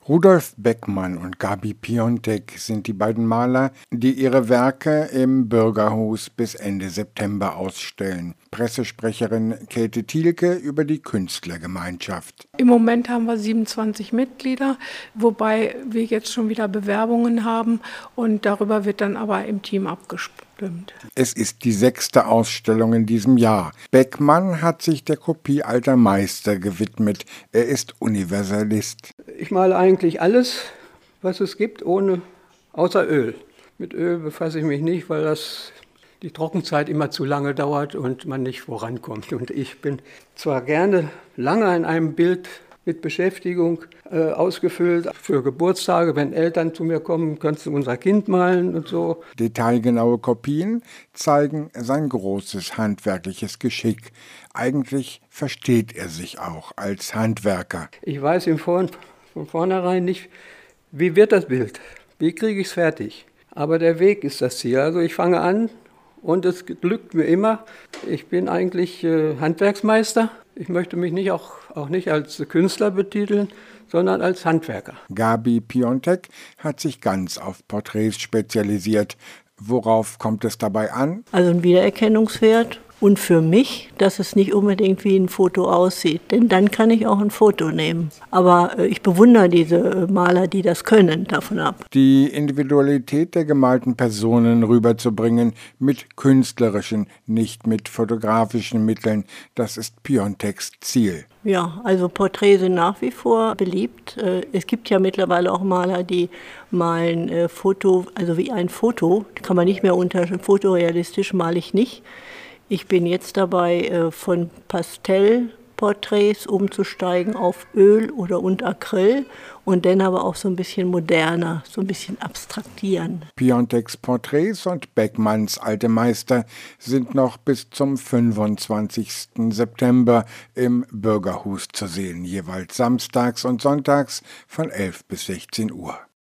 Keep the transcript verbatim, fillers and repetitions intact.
Rudolf Beckmann und Gabi Piontek sind die beiden Maler, die ihre Werke im Bürgerhus bis Ende September ausstellen. Pressesprecherin Käthe Thielke über die Künstlergemeinschaft. Im Moment haben wir siebenundzwanzig Mitglieder, wobei wir jetzt schon wieder Bewerbungen haben und darüber wird dann aber im Team abgestimmt. Es ist die sechste Ausstellung in diesem Jahr. Beckmann hat sich der Kopie alter Meister gewidmet. Er ist Universalist. Ich male eigentlich alles, was es gibt, ohne, außer Öl. Mit Öl befasse ich mich nicht, weil das die Trockenzeit immer zu lange dauert und man nicht vorankommt. Und ich bin zwar gerne lange an einem Bild mit Beschäftigung äh, ausgefüllt, für Geburtstage, wenn Eltern zu mir kommen, kannst du unser Kind malen und so. Detailgenaue Kopien zeigen sein großes handwerkliches Geschick. Eigentlich versteht er sich auch als Handwerker. Ich weiß im Vor- von vornherein nicht, wie wird das Bild, wie kriege ich es fertig. Aber der Weg ist das Ziel. Also ich fange an und es glückt mir immer. Ich bin eigentlich äh, Handwerksmeister. Ich möchte mich nicht auch, auch nicht als Künstler betiteln, sondern als Handwerker. Gabi Piontek hat sich ganz auf Porträts spezialisiert. Worauf kommt es dabei an? Also ein Wiedererkennungswert. Und für mich, dass es nicht unbedingt wie ein Foto aussieht, denn dann kann ich auch ein Foto nehmen. Aber ich bewundere diese Maler, die das können, davon ab. Die Individualität der gemalten Personen rüberzubringen mit künstlerischen, nicht mit fotografischen Mitteln, das ist Pionteks Ziel. Ja, also Porträts sind nach wie vor beliebt. Es gibt ja mittlerweile auch Maler, die malen Foto, also wie ein Foto, kann man nicht mehr unter fotorealistisch male ich nicht. Ich bin jetzt dabei, von Pastellporträts umzusteigen auf Öl oder und Acryl und dann aber auch so ein bisschen moderner, so ein bisschen abstraktieren. Pionteks Porträts und Beckmanns alte Meister sind noch bis zum fünfundzwanzigsten September im Bürgerhus zu sehen, jeweils samstags und sonntags von elf bis sechzehn Uhr.